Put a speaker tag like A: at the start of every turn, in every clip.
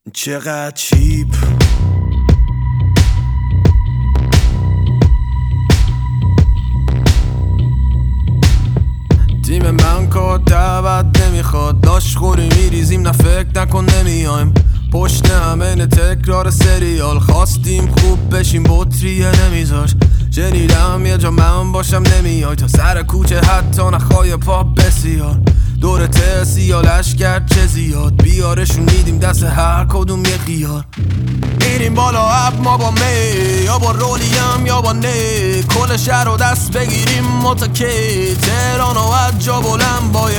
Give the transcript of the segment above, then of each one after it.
A: چقدر چیپ تیم من کار دعوت نمیخواد، داشت خوری میریزیم نه فکر نکن نمیایم، پشت همه تکرار سریال، خواستیم خوب بشیم بطریه نمیذاش، شنیدم یه جا من باشم نمیای، تا سر کوچه حتی نخوای پاپ بسیار، دور سیالش کرد چه زیاد، بیارشون میدیم دست هر کدوم یه خیار، میریم بالا اب ما با می یا با رولیم یا با نه، کل شهر رو دست بگیریم متکی، تهران و از جا بلند با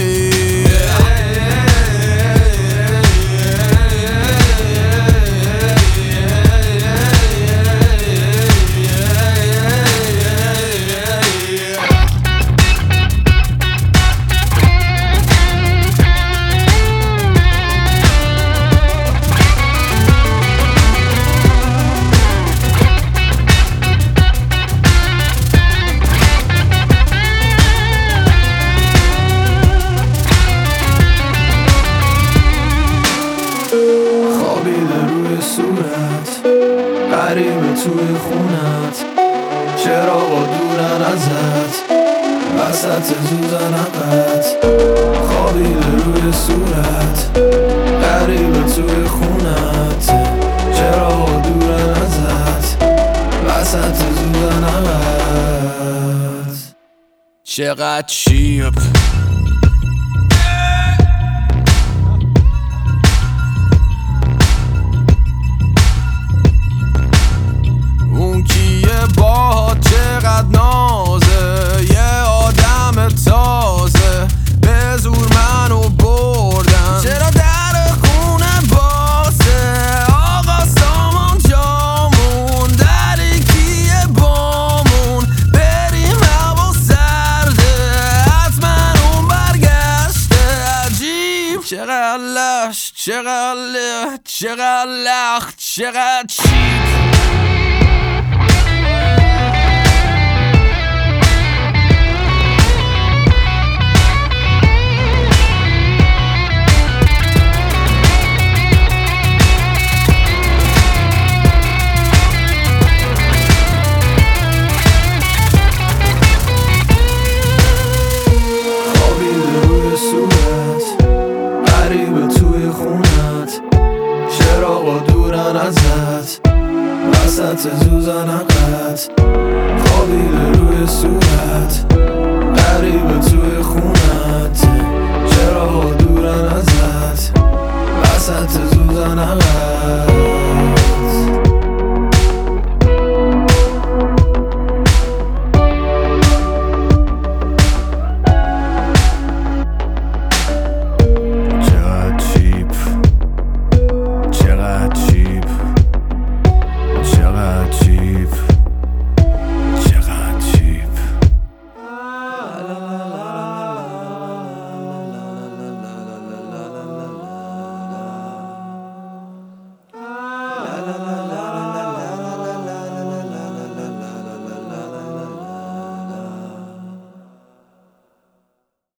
A: غریبه توی خونت، چراغا دورن ازت، وسط زوزنقت، خوابیده روی صورت، غریبه توی خونت، چراغا دورن ازت، وسط زوزنقت. چقدر چیپ چقدر نازه، یه آدم تازه، به زور منو بردن، چرا در خونه باسه، آقا سامان جامون، دری کیه بامون، بریم هوا سرده، حتما اون برگشته، عجیب چقدر لش، چقدر له، چقدر لخت، چقدر چیپ. چراغا دورن ازت، وسط زوزنقت، خوابیده روی صورت، غریبه توی خونت، چراغا دورن ازت، وسط زوزنقت.